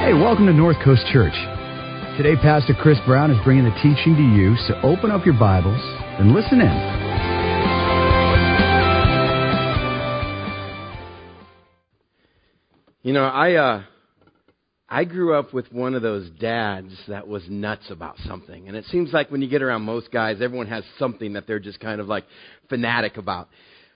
Hey, welcome to North Coast Church. Today, Pastor Chris Brown is bringing the teaching to you, so open up your Bibles and listen in. You know, I grew up with one of those dads that was nuts about something. And it seems like when you get around most guys, everyone has something that they're just kind of like fanatic about.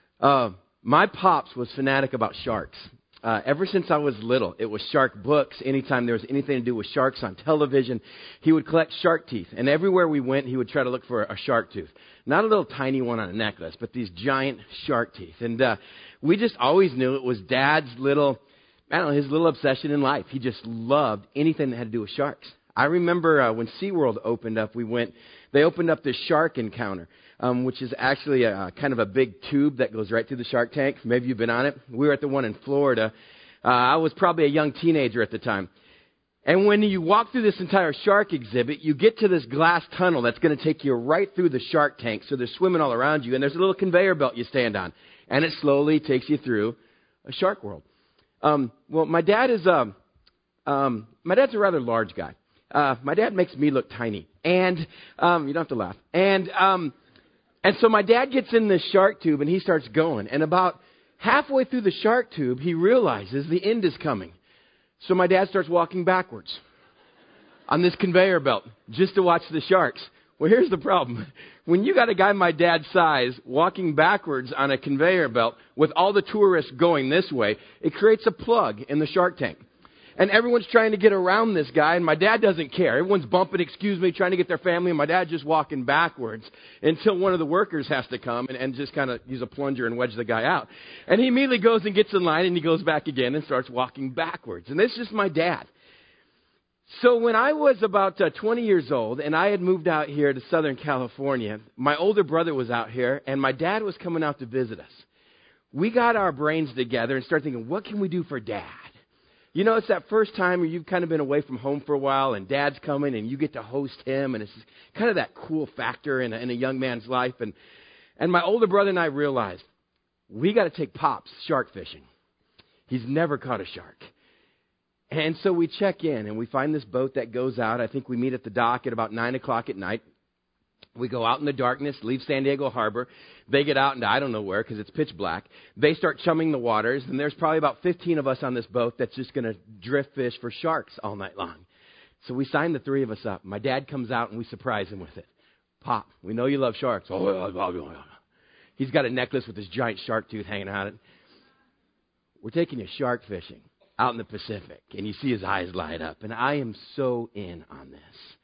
My pops was fanatic about sharks. Ever since I was little, it was shark books. Anytime there was anything to do with sharks on television, he would collect shark teeth. And everywhere we went, he would try to look for a shark tooth. Not a little tiny one on a necklace, but these giant shark teeth. And we just always knew it was Dad's little, his little obsession in life. He just loved anything that had to do with sharks. I remember when SeaWorld opened up, they opened up this shark encounter, which is actually a kind of a big tube that goes right through the shark tank. Maybe you've been on it. We were at the one in Florida. I was probably a young teenager at the time. And when you walk through this entire shark exhibit, you get to this glass tunnel that's going to take you right through the shark tank. So they're swimming all around you, and there's a little conveyor belt you stand on. And it slowly takes you through a shark world. Well, my dad's a rather large guy. My dad makes me look tiny. And you don't have to laugh. And so my dad gets in this shark tube, and he starts going. And about halfway through the shark tube, he realizes the end is coming. So my dad starts walking backwards on this conveyor belt just to watch the sharks. Well, here's the problem. When you got a guy my dad's size walking backwards on a conveyor belt with all the tourists going this way, it creates a plug in the shark tank. And everyone's trying to get around this guy, and my dad doesn't care. Everyone's bumping, excuse me, trying to get their family, and my dad's just walking backwards until one of the workers has to come and just kind of use a plunger and wedge the guy out. And he immediately goes and gets in line, and he goes back again and starts walking backwards. And this is just my dad. So when I was about 20 years old, and I had moved out here to Southern California, my older brother was out here, and my dad was coming out to visit us. We got our brains together and started thinking, what can we do for Dad? You know, it's that first time where you've kind of been away from home for a while, and Dad's coming, and you get to host him, and it's kind of that cool factor in a young man's life. And my older brother and I realized, we got to take Pops shark fishing. He's never caught a shark. And so we check in, and we find this boat that goes out. I think we meet at the dock at about 9 o'clock at night. We go out in the darkness, leave San Diego Harbor. They get out into I don't know where because it's pitch black. They start chumming the waters, and there's probably about 15 of us on this boat that's just going to drift fish for sharks all night long. So we sign the three of us up. My dad comes out, and we surprise him with it. Pop, we know you love sharks. He's got a necklace with this giant shark tooth hanging out of it. We're taking you shark fishing out in the Pacific, and you see his eyes light up, and I am so in on this.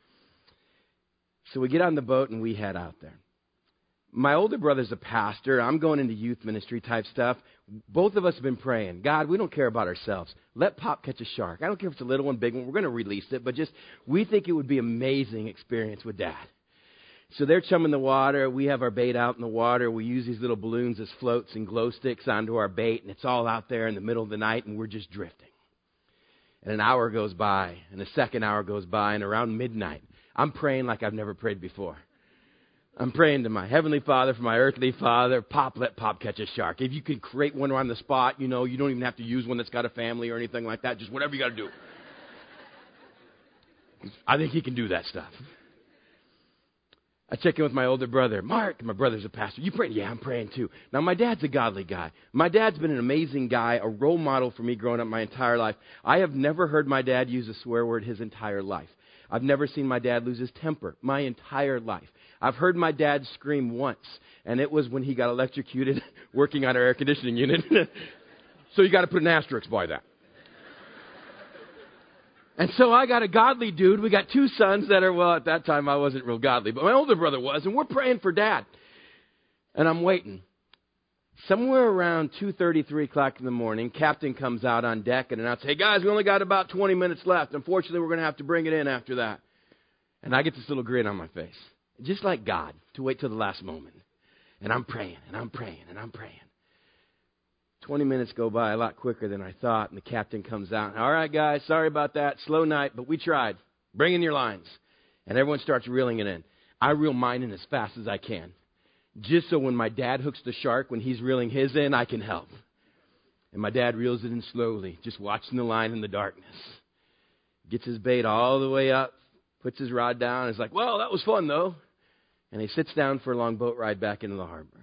So we get on the boat, and we head out there. My older brother's a pastor. I'm going into youth ministry type stuff. Both of us have been praying, God, we don't care about ourselves. Let Pop catch a shark. I don't care if it's a little one, big one. We're going to release it, but we think it would be an amazing experience with Dad. So they're chumming the water. We have our bait out in the water. We use these little balloons as floats and glow sticks onto our bait, and it's all out there in the middle of the night, and we're just drifting. And an hour goes by, and a second hour goes by, and around midnight, I'm praying like I've never prayed before. I'm praying to my heavenly Father, for my earthly Father, let Pop catch a shark. If you could create one on the spot, you don't even have to use one that's got a family or anything like that. Just whatever you got to do. I think he can do that stuff. I check in with my older brother, Mark. My brother's a pastor. You praying? Yeah, I'm praying too. Now, my dad's a godly guy. My dad's been an amazing guy, a role model for me growing up my entire life. I have never heard my dad use a swear word his entire life. I've never seen my dad lose his temper my entire life. I've heard my dad scream once, and it was when he got electrocuted working on our air conditioning unit. So you got to put an asterisk by that. And so I got a godly dude. We got two sons that are, well, at that time I wasn't real godly, but my older brother was, and we're praying for Dad. And I'm waiting. Somewhere around 2:30, 3 o'clock in the morning, Captain comes out on deck and announces, hey, guys, we only got about 20 minutes left. Unfortunately, we're going to have to bring it in after that. And I get this little grin on my face, just like God, to wait till the last moment. And I'm praying, and I'm praying, and I'm praying. 20 minutes go by a lot quicker than I thought, and the captain comes out. All right, guys, sorry about that. Slow night, but we tried. Bring in your lines. And everyone starts reeling it in. I reel mine in as fast as I can, just so when my dad hooks the shark, when he's reeling his in, I can help. And my dad reels it in slowly, just watching the line in the darkness. Gets his bait all the way up, puts his rod down. He's like, well, that was fun, though. And he sits down for a long boat ride back into the harbor.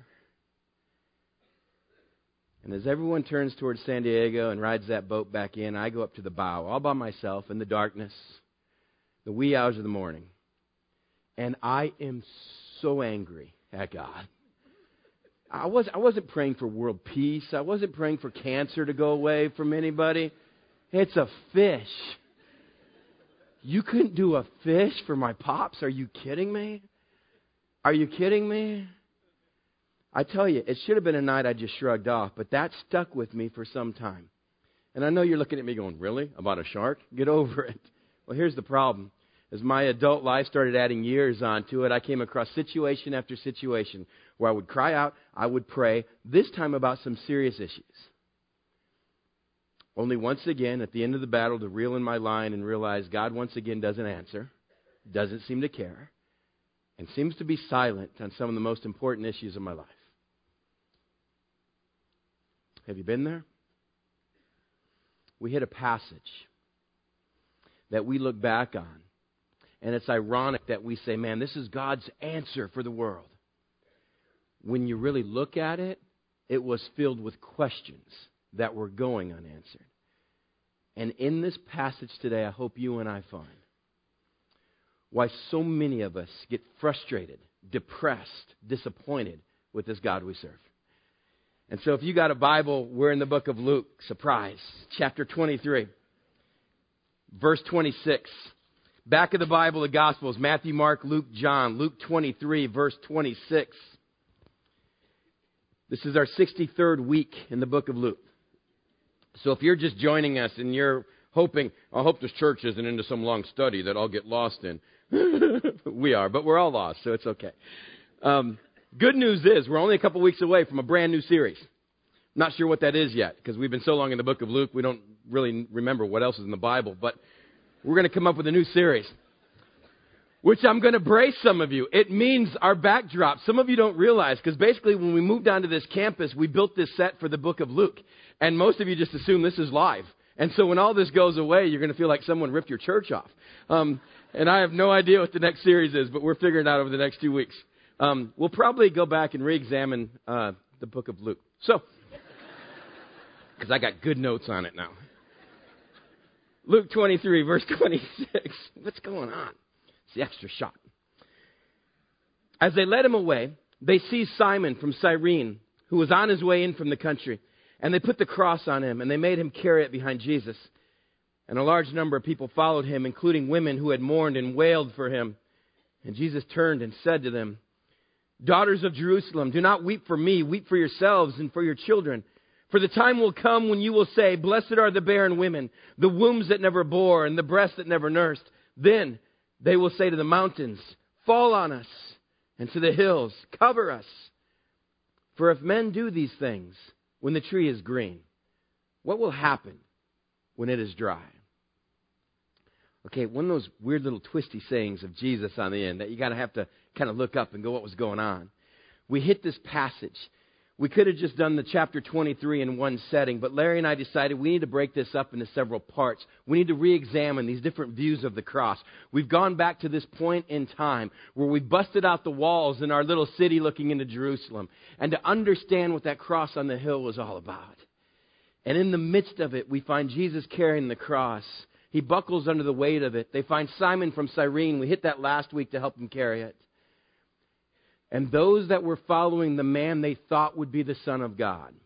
And as everyone turns towards San Diego and rides that boat back in, I go up to the bow all by myself in the darkness, the wee hours of the morning. And I am so angry at God. I wasn't praying for world peace. I wasn't praying for cancer to go away from anybody. It's a fish. You couldn't do a fish for my pops? Are you kidding me? Are you kidding me? I tell you, it should have been a night I just shrugged off, but that stuck with me for some time. And I know you're looking at me going, really? About a shark? Get over it. Well, here's the problem. As my adult life started adding years onto it, I came across situation after situation where I would cry out, I would pray, this time about some serious issues. Only once again, at the end of the battle, to reel in my line and realize God once again doesn't answer, doesn't seem to care, and seems to be silent on some of the most important issues of my life. Have you been there? We hit a passage that we look back on, and it's ironic that we say, man, this is God's answer for the world. When you really look at it, it was filled with questions that were going unanswered. And in this passage today, I hope you and I find why so many of us get frustrated, depressed, disappointed with this God we serve. And so if you got a Bible, we're in the book of Luke. Surprise. Chapter 23. Verse 26. Back of the Bible, the Gospels, Matthew, Mark, Luke, John. Luke 23, verse 26. This is our 63rd week in the book of Luke. So if you're just joining us and you're hoping, I hope this church isn't into some long study that I'll get lost in. We are, but we're all lost, so it's okay. Good news is we're only a couple weeks away from a brand new series. I'm not sure what that is yet, because we've been so long in the book of Luke, we don't really remember what else is in the Bible. But we're going to come up with a new series, which I'm going to brace some of you. It means our backdrop. Some of you don't realize, because basically when we moved onto this campus, we built this set for the book of Luke. And most of you just assume this is live. And so when all this goes away, you're going to feel like someone ripped your church off. And I have no idea what the next series is, but we're figuring it out over the next 2 weeks. We'll probably go back and re-examine the book of Luke. So, because I got good notes on it now. Luke 23, verse 26. What's going on? It's the extra shot. As they led him away, they seized Simon from Cyrene, who was on his way in from the country. And they put the cross on him, and they made him carry it behind Jesus. And a large number of people followed him, including women who had mourned and wailed for him. And Jesus turned and said to them, Daughters of Jerusalem, do not weep for me, weep for yourselves and for your children. For the time will come when you will say, Blessed are the barren women, the wombs that never bore, and the breasts that never nursed. Then they will say to the mountains, Fall on us, and to the hills, cover us. For if men do these things when the tree is green, what will happen when it is dry? Okay, one of those weird little twisty sayings of Jesus on the end that you got to have to kind of look up and go, what was going on? We hit this passage. We could have just done the chapter 23 in one setting, but Larry and I decided we need to break this up into several parts. We need to re-examine these different views of the cross. We've gone back to this point in time where we busted out the walls in our little city looking into Jerusalem, and to understand what that cross on the hill was all about. And in the midst of it, we find Jesus carrying the cross. He buckles under the weight of it. They find Simon from Cyrene. We hit that last week to help him carry it. And those that were following the man they thought would be the Son of God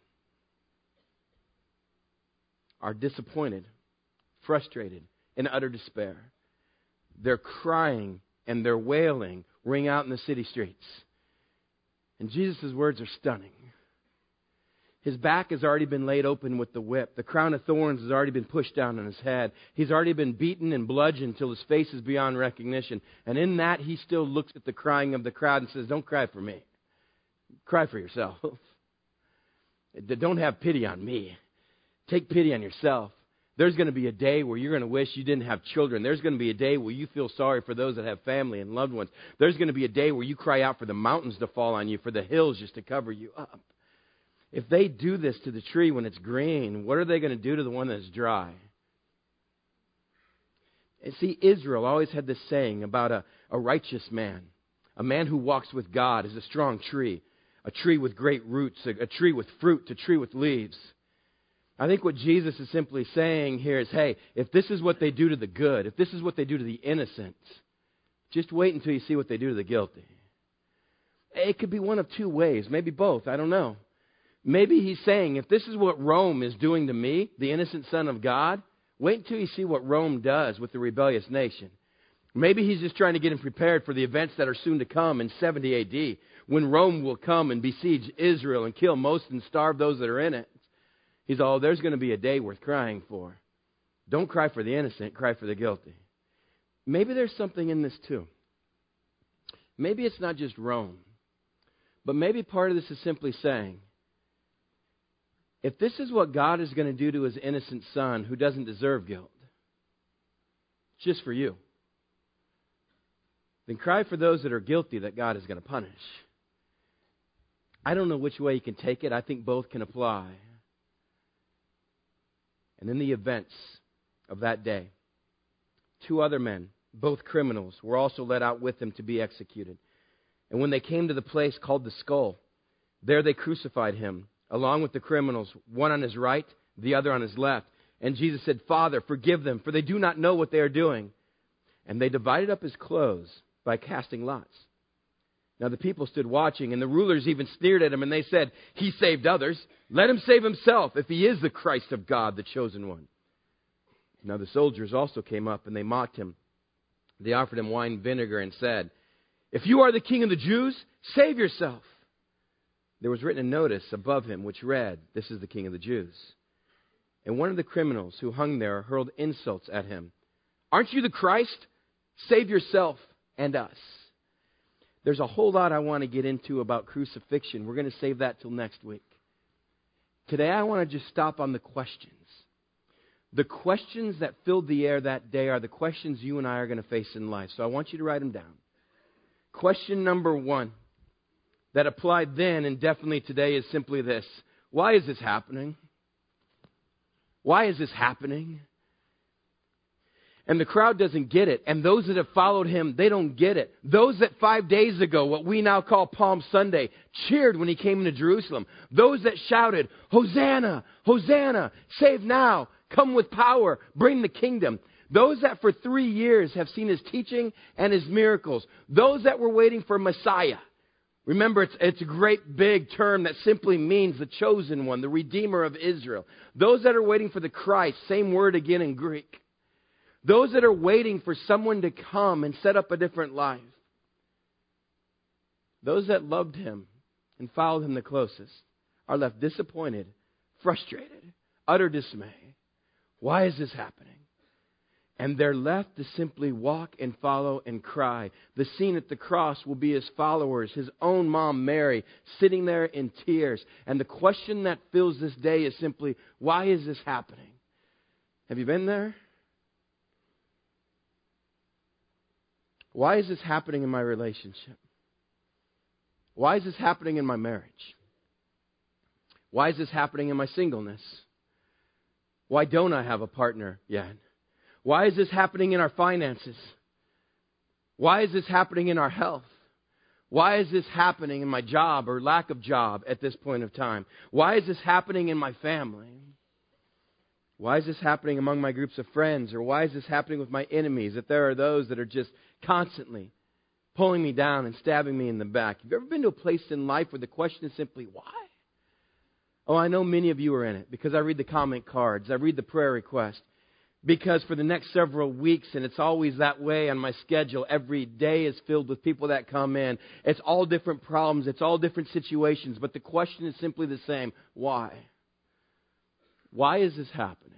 are disappointed, frustrated, in utter despair. Their crying and their wailing ring out in the city streets. And Jesus' words are stunning. His back has already been laid open with the whip. The crown of thorns has already been pushed down on his head. He's already been beaten and bludgeoned until his face is beyond recognition. And in that, he still looks at the crying of the crowd and says, Don't cry for me. Cry for yourself. Don't have pity on me. Take pity on yourself. There's going to be a day where you're going to wish you didn't have children. There's going to be a day where you feel sorry for those that have family and loved ones. There's going to be a day where you cry out for the mountains to fall on you, for the hills just to cover you up. If they do this to the tree when it's green, what are they going to do to the one that's dry? And see, Israel always had this saying about a righteous man. A man who walks with God is a strong tree. A tree with great roots, a tree with fruit, a tree with leaves. I think what Jesus is simply saying here is, hey, if this is what they do to the good, if this is what they do to the innocent, just wait until you see what they do to the guilty. It could be one of two ways, maybe both, I don't know. Maybe he's saying, if this is what Rome is doing to me, the innocent son of God, wait until you see what Rome does with the rebellious nation. Maybe he's just trying to get him prepared for the events that are soon to come in 70 A.D., when Rome will come and besiege Israel and kill most and starve those that are in it. He's all, there's going to be a day worth crying for. Don't cry for the innocent, cry for the guilty. Maybe there's something in this too. Maybe it's not just Rome, but maybe part of this is simply saying, if this is what God is going to do to His innocent son who doesn't deserve guilt, just for you, then cry for those that are guilty that God is going to punish. I don't know which way you can take it. I think both can apply. And in the events of that day, 2 other men, both criminals, were also led out with him to be executed. And when they came to the place called the Skull, there they crucified him, along with the criminals, one on his right, the other on his left. And Jesus said, Father, forgive them, for they do not know what they are doing. And they divided up his clothes by casting lots. Now the people stood watching, and the rulers even sneered at him, and they said, He saved others. Let him save himself, if he is the Christ of God, the chosen one. Now the soldiers also came up, and they mocked him. They offered him wine vinegar and said, If you are the king of the Jews, save yourself. There was written a notice above him which read, This is the king of the Jews. And one of the criminals who hung there hurled insults at him. Aren't you the Christ? Save yourself and us. There's a whole lot I want to get into about crucifixion. We're going to save that till next week. Today I want to just stop on the questions. The questions that filled the air that day are the questions you and I are going to face in life. So I want you to write them down. Question number 1 that applied then and definitely today is simply this. Why is this happening? Why is this happening? And the crowd doesn't get it. And those that have followed him, they don't get it. Those that 5 days ago, what we now call Palm Sunday, cheered when he came into Jerusalem. Those that shouted, Hosanna, Hosanna, save now, come with power, bring the kingdom. Those that for 3 years have seen his teaching and his miracles. Those that were waiting for Messiah. Remember, it's a great big term that simply means the chosen one, the Redeemer of Israel. Those that are waiting for the Christ, same word again in Greek. Those that are waiting for someone to come and set up a different life. Those that loved him and followed him the closest are left disappointed, frustrated, utter dismay. Why is this happening? And they're left to simply walk and follow and cry. The scene at the cross will be his followers, his own mom, Mary, sitting there in tears. And the question that fills this day is simply, why is this happening? Have you been there? Why is this happening in my relationship? Why is this happening in my marriage? Why is this happening in my singleness? Why don't I have a partner yet? Why is this happening in our finances? Why is this happening in our health? Why is this happening in my job or lack of job at this point of time? Why is this happening in my family? Why is this happening among my groups of friends? Or why is this happening with my enemies? That there are those that are just constantly pulling me down and stabbing me in the back. Have you ever been to a place in life where the question is simply, why? Oh, I know many of you are in it because I read the comment cards. I read the prayer requests. Because for the next several weeks, and it's always that way on my schedule, every day is filled with people that come in. It's all different problems. It's all different situations. But the question is simply the same. Why? Why is this happening?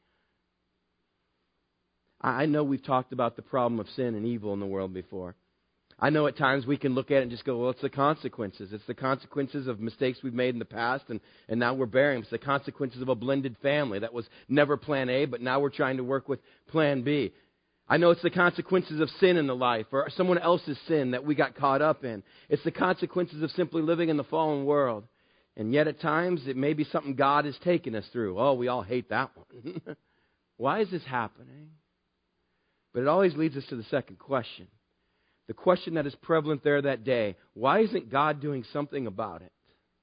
I know we've talked about the problem of sin and evil in the world before. I know at times we can look at it and just go, well, it's the consequences. It's the consequences of mistakes we've made in the past, and now we're bearing them. It's the consequences of a blended family. That was never plan A, but now we're trying to work with plan B. I know it's the consequences of sin in the life, or someone else's sin that we got caught up in. It's the consequences of simply living in the fallen world. And yet at times it may be something God has taken us through. Oh, we all hate that one. Why is this happening? But it always leads us to the second question. The question that is prevalent there that day. Why isn't God doing something about it?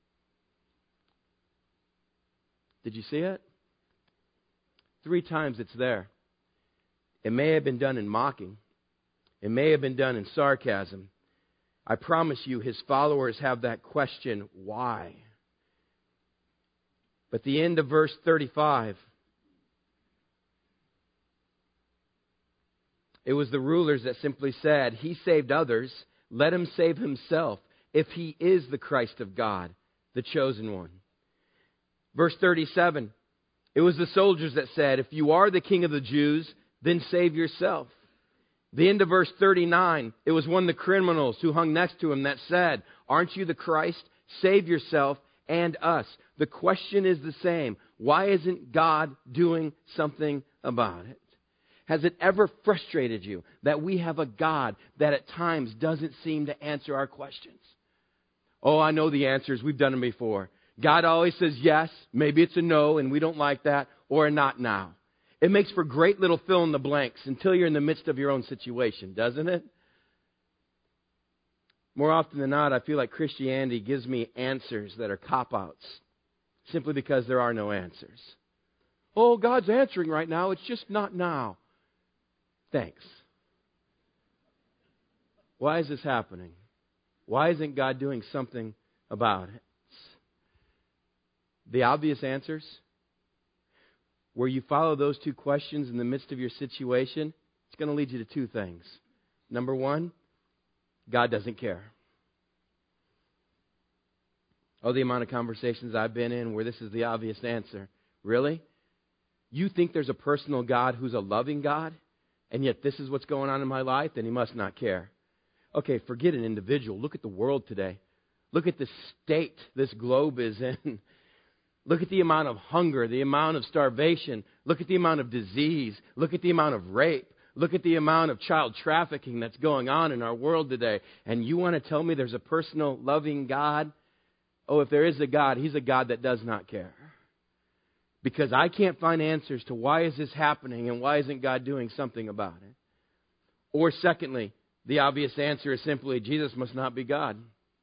Did you see it? 3 times it's there. It may have been done in mocking. It may have been done in sarcasm. I promise you, his followers have that question, why? But the end of verse 35, it was the rulers that simply said, he saved others, let him save himself, if he is the Christ of God, the chosen one. Verse 37, it was the soldiers that said, if you are the king of the Jews, then save yourself. The end of verse 39, it was one of the criminals who hung next to him that said, aren't you the Christ? Save yourself and us. The question is the same. Why isn't God doing something about it? Has it ever frustrated you that we have a God that at times doesn't seem to answer our questions? Oh, I know the answers. We've done them before. God always says yes, maybe it's a no, and we don't like that, or a not now. It makes for great little fill in the blanks until you're in the midst of your own situation, doesn't it? More often than not, I feel like Christianity gives me answers that are cop-outs simply because there are no answers. Oh, God's answering right now. It's just not now. Thanks. Why is this happening? Why isn't God doing something about it? The obvious answers, where you follow those 2 questions in the midst of your situation, it's going to lead you to 2 things. Number 1, God doesn't care. Oh, the amount of conversations I've been in where this is the obvious answer. Really? You think there's a personal God who's a loving God, and yet this is what's going on in my life? Then he must not care. Okay, forget an individual. Look at the world today. Look at the state this globe is in. Look at the amount of hunger, the amount of starvation. Look at the amount of disease. Look at the amount of rape. Look at the amount of child trafficking that's going on in our world today. And you want to tell me there's a personal, loving God? Oh, if there is a God, he's a God that does not care. Because I can't find answers to why is this happening and why isn't God doing something about it. Or secondly, the obvious answer is simply Jesus must not be God.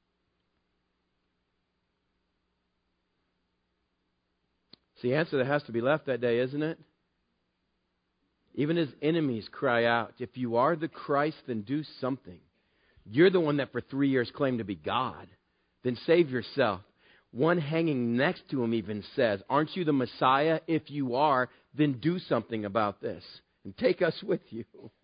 It's the answer that has to be left that day, isn't it? Even his enemies cry out, if you are the Christ, then do something. You're the one that for 3 years claimed to be God. Then save yourself. One hanging next to him even says, aren't you the Messiah? If you are, then do something about this. And take us with you.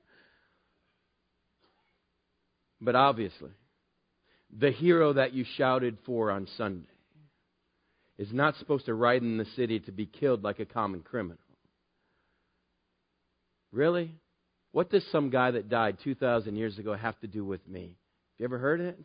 But obviously, the hero that you shouted for on Sunday is not supposed to ride in the city to be killed like a common criminal. Really? What does some guy that died 2,000 years ago have to do with me? Have you ever heard it?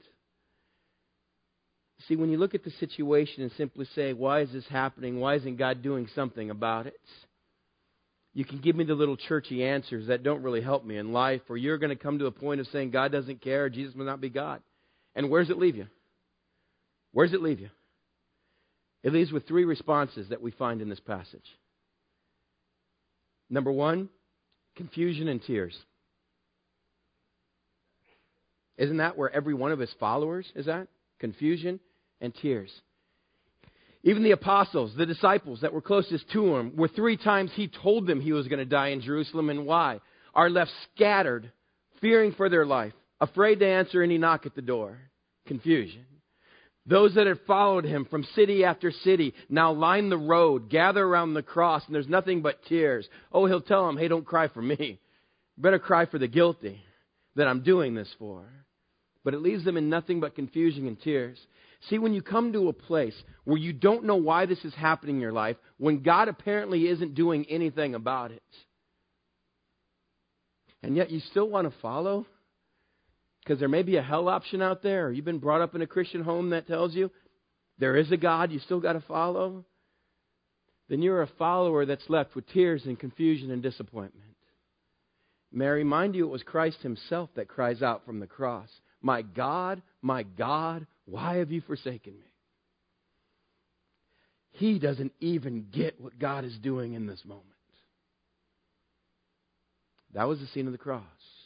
See, when you look at the situation and simply say, why is this happening? Why isn't God doing something about it? You can give me the little churchy answers that don't really help me in life, or you're going to come to a point of saying God doesn't care, or Jesus will not be God. And where does it leave you? Where does it leave you? It leaves with 3 responses that we find in this passage. Number 1, confusion and tears. Isn't that where every one of his followers is at? Confusion and tears. Even the apostles, the disciples that were closest to him, were 3 times he told them he was going to die in Jerusalem. And why? Are left scattered, fearing for their life, afraid to answer any knock at the door. Confusion. Those that had followed him from city after city now line the road, gather around the cross, and there's nothing but tears. Oh, he'll tell them, hey, don't cry for me. Better cry for the guilty that I'm doing this for. But it leaves them in nothing but confusion and tears. See, when you come to a place where you don't know why this is happening in your life, when God apparently isn't doing anything about it, and yet you still want to follow, because there may be a hell option out there, or you've been brought up in a Christian home that tells you there is a God you still got to follow, then you're a follower that's left with tears and confusion and disappointment. May I remind you, it was Christ himself that cries out from the cross, my God, why have you forsaken me? He doesn't even get what God is doing in this moment. That was the scene of the cross.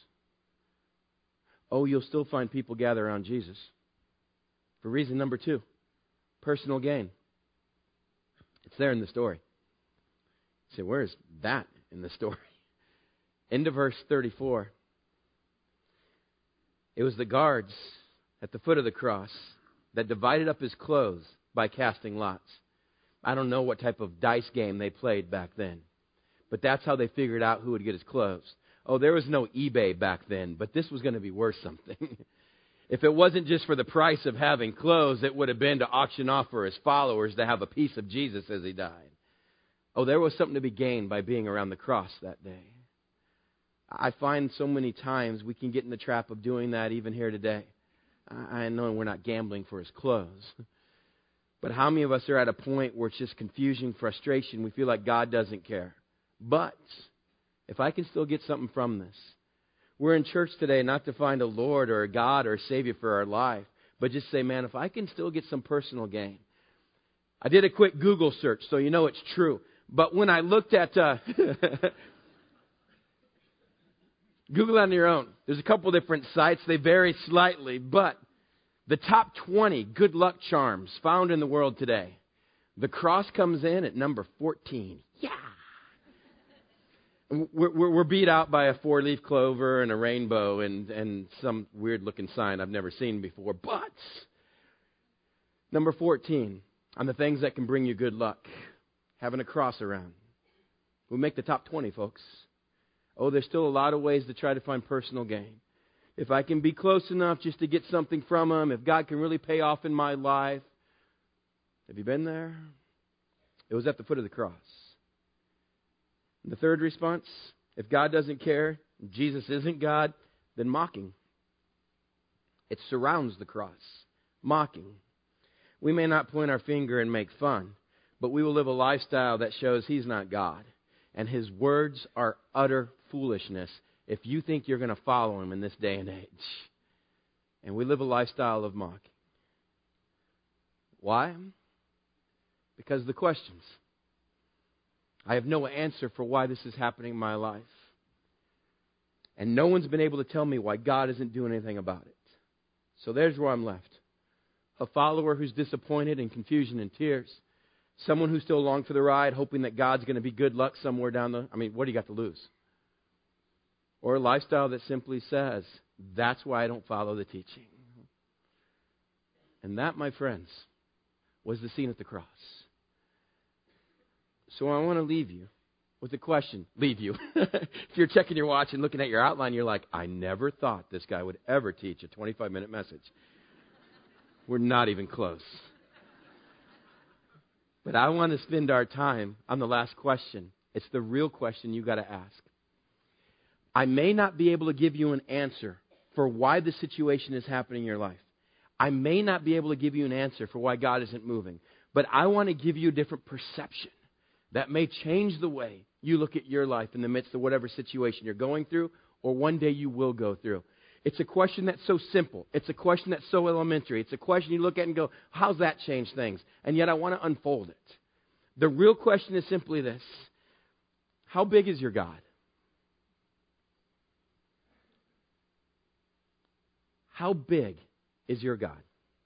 Oh, you'll still find people gather around Jesus. For reason number 2, personal gain. It's there in the story. You say, where is that in the story? End of verse 34. It was the guards at the foot of the cross that divided up his clothes by casting lots. I don't know what type of dice game they played back then, but that's how they figured out who would get his clothes. Oh, there was no eBay back then, but this was going to be worth something. If it wasn't just for the price of having clothes, it would have been to auction off for his followers to have a piece of Jesus as he died. Oh, there was something to be gained by being around the cross that day. I find so many times we can get in the trap of doing that even here today. I know we're not gambling for his clothes. But how many of us are at a point where it's just confusion, frustration, we feel like God doesn't care? But if I can still get something from this, we're in church today not to find a Lord or a God or a Savior for our life, but just say, man, if I can still get some personal gain. I did a quick Google search, so you know it's true. But when I looked at Google on your own. There's a couple different sites. They vary slightly, but the top 20 good luck charms found in the world today. The cross comes in at number 14. Yeah! We're beat out by a 4-leaf clover and a rainbow and some weird-looking sign I've never seen before. But number 14 on the things that can bring you good luck, having a cross around. We make the top 20, folks. Oh, there's still a lot of ways to try to find personal gain. If I can be close enough just to get something from Him, if God can really pay off in my life. Have you been there? It was at the foot of the cross. And the third response, if God doesn't care, Jesus isn't God, then mocking. It surrounds the cross. Mocking. We may not point our finger and make fun, but we will live a lifestyle that shows He's not God. And His words are utter foolishness if you think you're going to follow Him in this day and age. And we live a lifestyle of mocking. Why? Because of the questions. I have no answer for why this is happening in my life. And no one's been able to tell me why God isn't doing anything about it. So there's where I'm left. A follower who's disappointed in confusion and tears. Someone who's still along for the ride, hoping that God's going to be good luck somewhere down the... what do you got to lose? Or a lifestyle that simply says, that's why I don't follow the teaching. And that, my friends, was the scene at the cross. So I want to leave you with a question. Leave you. If you're checking your watch and looking at your outline, you're like, I never thought this guy would ever teach a 25-minute message. We're not even close. But I want to spend our time on the last question. It's the real question you got to ask. I may not be able to give you an answer for why the situation is happening in your life. I may not be able to give you an answer for why God isn't moving. But I want to give you a different perception that may change the way you look at your life in the midst of whatever situation you're going through or one day you will go through. It's a question that's so simple. It's a question that's so elementary. It's a question you look at and go, how's that change things? And yet I want to unfold it. The real question is simply this. How big is your God? How big is your God?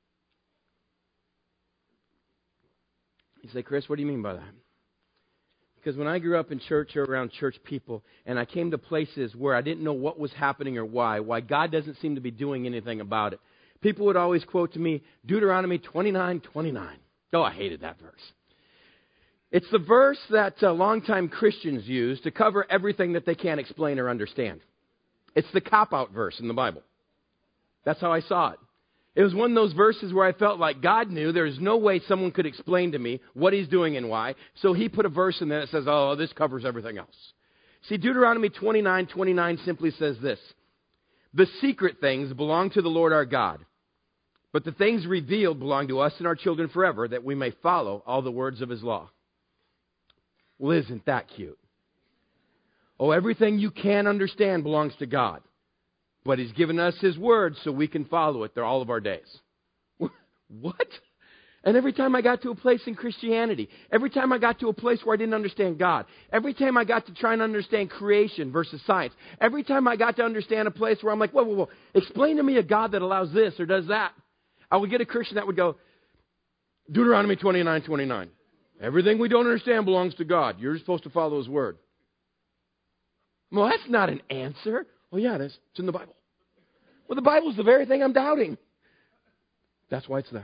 You say, Chris, what do you mean by that? Because when I grew up in church or around church people, and I came to places where I didn't know what was happening or why God doesn't seem to be doing anything about it, people would always quote to me, Deuteronomy 29:29. Oh, I hated that verse. It's the verse that longtime Christians use to cover everything that they can't explain or understand. It's the cop-out verse in the Bible. That's how I saw it. It was one of those verses where I felt like God knew there's no way someone could explain to me what He's doing and why. So He put a verse in there that says, oh, this covers everything else. See, Deuteronomy 29:29 simply says this. The secret things belong to the Lord our God, but the things revealed belong to us and our children forever, that we may follow all the words of His law. Well, isn't that cute? Oh, everything you can understand belongs to God. But He's given us His word so we can follow it all of our days. What? And every time I got to a place in Christianity, every time I got to a place where I didn't understand God, every time I got to try and understand creation versus science, every time I got to understand a place where I'm like, whoa, explain to me a God that allows this or does that, I would get a Christian that would go, Deuteronomy 29:29. Everything we don't understand belongs to God. You're supposed to follow His word. Well, that's not an answer. Well, yeah, it is. It's in the Bible. Well, the Bible's the very thing I'm doubting. That's why it's there.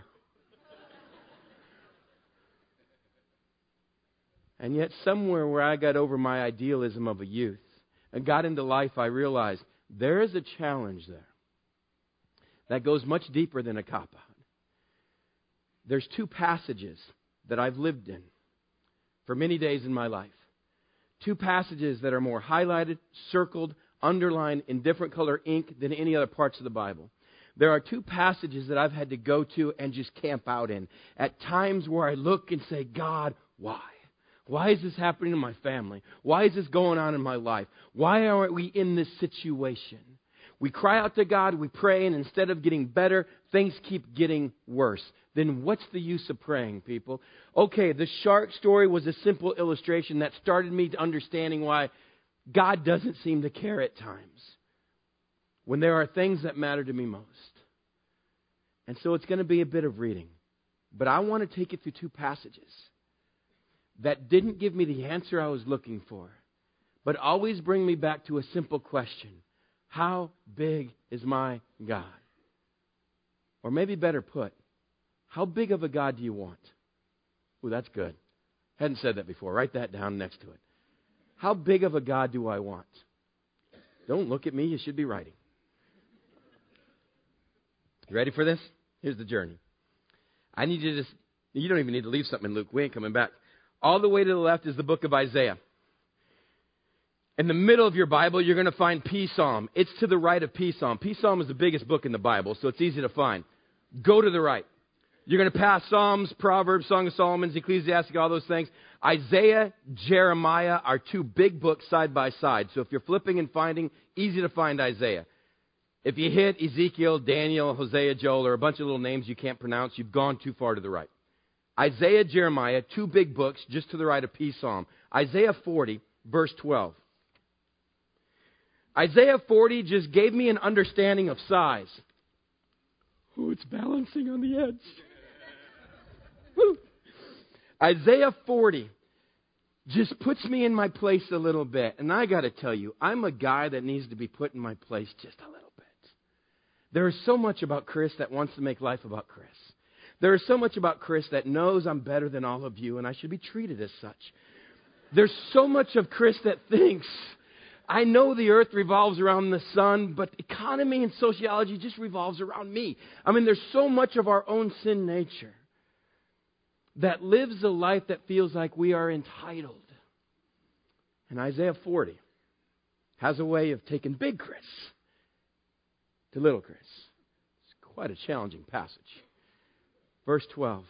And yet somewhere where I got over my idealism of a youth and got into life, I realized there is a challenge there that goes much deeper than a cop-out. There's two passages that I've lived in for many days in my life. Two passages that are more highlighted, circled, underlined in different color ink than any other parts of the Bible. There are two passages that I've had to go to and just camp out in at times where I look and say, God, why? Why is this happening to my family? Why is this going on in my life? Why aren't we in this situation? We cry out to God, we pray, and instead of getting better, things keep getting worse. Then what's the use of praying, people? Okay, the shark story was a simple illustration that started me to understanding why God doesn't seem to care at times when there are things that matter to me most. And so it's going to be a bit of reading. But I want to take you through two passages that didn't give me the answer I was looking for, but always bring me back to a simple question. How big is my God? Or maybe better put, how big of a God do you want? Ooh, that's good. Hadn't said that before. Write that down next to it. How big of a God do I want? Don't look at me. You should be writing. You ready for this? Here's the journey. I need you to just, you don't even need to leave something in Luke. We ain't coming back. All the way to the left is the book of Isaiah. In the middle of your Bible, you're going to find P Psalm. It's to the right of P Psalm. P Psalm is the biggest book in the Bible, so it's easy to find. Go to the right. You're going to pass Psalms, Proverbs, Song of Solomon, Ecclesiastes, all those things. Isaiah, Jeremiah are two big books side by side. So if you're flipping and finding, easy to find Isaiah. If you hit Ezekiel, Daniel, Hosea, Joel, or a bunch of little names you can't pronounce, you've gone too far to the right. Isaiah, Jeremiah, two big books just to the right of P Psalm. Isaiah 40, verse 12. Isaiah 40 just gave me an understanding of size. Oh, it's balancing on the edge. Isaiah 40 just puts me in my place a little bit. And I got to tell you, I'm a guy that needs to be put in my place just a little bit. There is so much about Chris that wants to make life about Chris. There is so much about Chris that knows I'm better than all of you and I should be treated as such. There's so much of Chris that thinks, I know the earth revolves around the sun, but economy and sociology just revolves around me. I mean, there's so much of our own sin nature that lives a life that feels like we are entitled. And Isaiah 40 has a way of taking big Chris to little Chris. It's quite a challenging passage. Verse 12.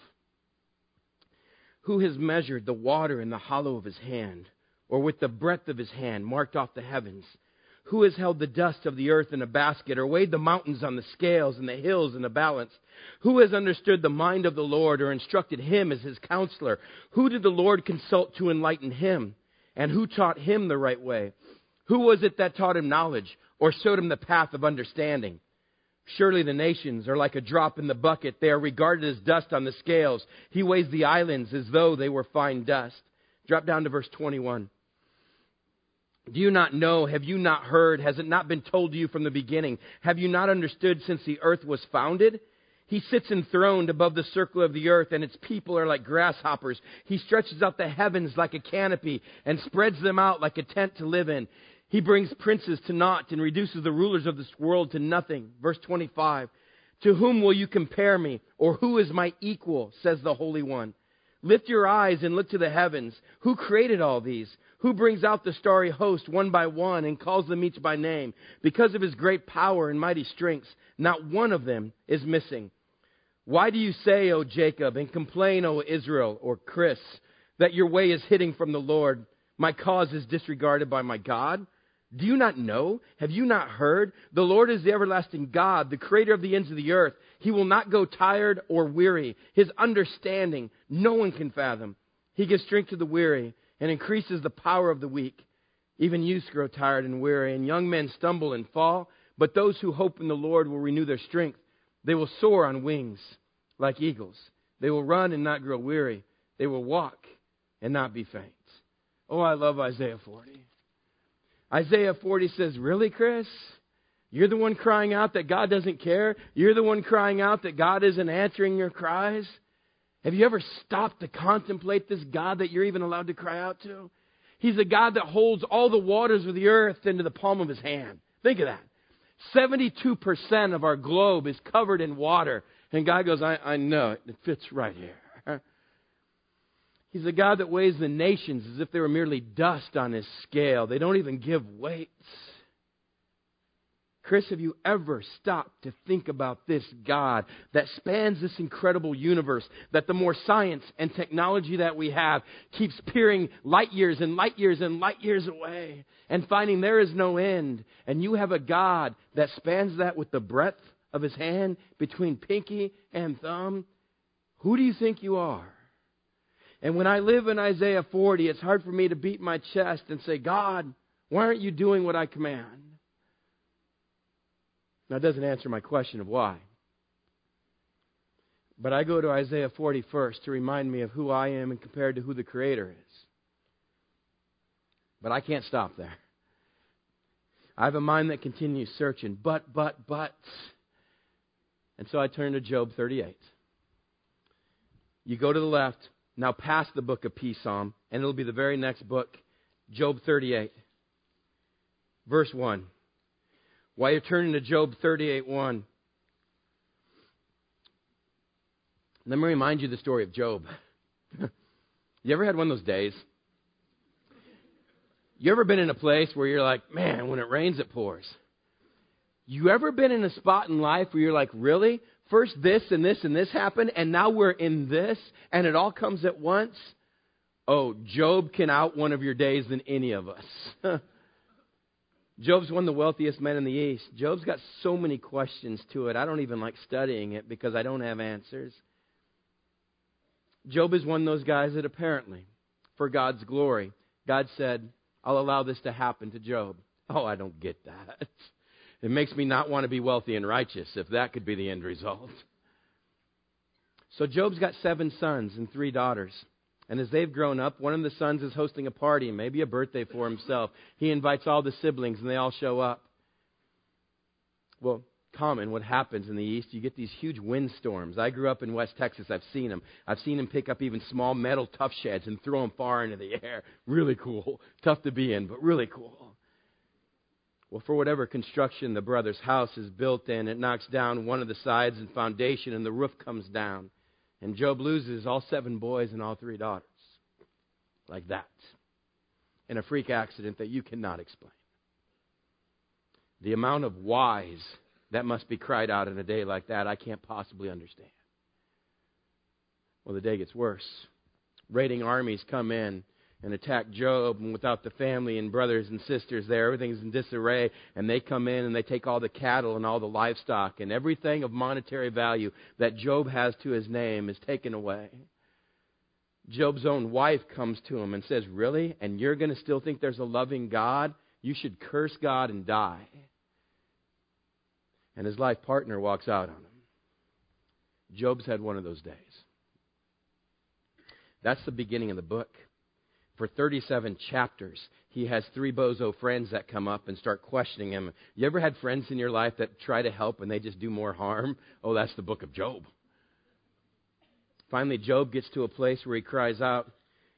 Who has measured the water in the hollow of his hand, or with the breadth of his hand marked off the heavens? Who has held the dust of the earth in a basket, or weighed the mountains on the scales and the hills in a balance? Who has understood the mind of the Lord, or instructed him as his counselor? Who did the Lord consult to enlighten him? And who taught him the right way? Who was it that taught him knowledge, or showed him the path of understanding? Surely the nations are like a drop in the bucket. They are regarded as dust on the scales. He weighs the islands as though they were fine dust. Drop down to verse 21. Do you not know? Have you not heard? Has it not been told to you from the beginning? Have you not understood since the earth was founded? He sits enthroned above the circle of the earth, and its people are like grasshoppers. He stretches out the heavens like a canopy and spreads them out like a tent to live in. He brings princes to naught and reduces the rulers of this world to nothing. Verse 25. To whom will you compare me? Or who is my equal, says the Holy One. Lift your eyes and look to the heavens. Who created all these? Who brings out the starry host one by one and calls them each by name? Because of his great power and mighty strengths, not one of them is missing. Why do you say, O Jacob, and complain, O Israel, or Chris, that your way is hidden from the Lord? My cause is disregarded by my God? Do you not know? Have you not heard? The Lord is the everlasting God, the creator of the ends of the earth. He will not go tired or weary. His understanding no one can fathom. He gives strength to the weary and increases the power of the weak. Even youths grow tired and weary, and young men stumble and fall. But those who hope in the Lord will renew their strength. They will soar on wings like eagles. They will run and not grow weary. They will walk and not be faint. Oh, I love Isaiah 40. Isaiah 40 says, really, Chris? You're the one crying out that God doesn't care? You're the one crying out that God isn't answering your cries? Have you ever stopped to contemplate this God that you're even allowed to cry out to? He's a God that holds all the waters of the earth into the palm of His hand. Think of that. 72% of our globe is covered in water. And God goes, I know it. It fits right here. He's a God that weighs the nations as if they were merely dust on His scale. They don't even give weights. Chris, have you ever stopped to think about this God that spans this incredible universe, that the more science and technology that we have keeps peering light years and light years and light years away and finding there is no end? And you have a God that spans that with the breadth of His hand between pinky and thumb? Who do you think you are? And when I live in Isaiah 40, it's hard for me to beat my chest and say, God, why aren't you doing what I command? Now, it doesn't answer my question of why. But I go to Isaiah 40 first to remind me of who I am and compared to who the Creator is. But I can't stop there. I have a mind that continues searching, but. And so I turn to Job 38. You go to the left, now past the book of Peace Psalm, and it'll be the very next book, Job 38, verse 1. While you're turning to Job 38:1, let me remind you the story of Job. You ever had one of those days? You ever been in a place where you're like, man, when it rains, it pours? You ever been in a spot in life where you're like, really? First this and this and this happened, and now we're in this, and it all comes at once? Oh, Job can out one of your days than any of us. Job's one of the wealthiest men in the East. Job's got so many questions to it. I don't even like studying it because I don't have answers. Job is one of those guys that apparently, for God's glory, God said, I'll allow this to happen to Job. Oh, I don't get that. It makes me not want to be wealthy and righteous if that could be the end result. So Job's got 7 sons and 3 daughters. And as they've grown up, one of the sons is hosting a party, maybe a birthday for himself. He invites all the siblings, and they all show up. Well, common, what happens in the East, you get these huge windstorms. I grew up in West Texas. I've seen them. I've seen them pick up even small metal tough sheds and throw them far into the air. Really cool. Tough to be in, but really cool. Well, for whatever construction the brother's house is built in, it knocks down one of the sides and foundation, and the roof comes down. And Job loses all 7 boys and all 3 daughters. Like that. In a freak accident that you cannot explain. The amount of whys that must be cried out in a day like that, I can't possibly understand. Well, the day gets worse. Raiding armies come in and attack Job, and without the family and brothers and sisters there, everything's in disarray, and they come in and they take all the cattle and all the livestock, and everything of monetary value that Job has to his name is taken away. Job's own wife comes to him and says, really? And you're going to still think there's a loving God? You should curse God and die. And his life partner walks out on him. Job's had one of those days. That's the beginning of the book. For 37 chapters, he has 3 bozo friends that come up and start questioning him. You ever had friends in your life that try to help and they just do more harm? Oh, that's the book of Job. Finally, Job gets to a place where he cries out.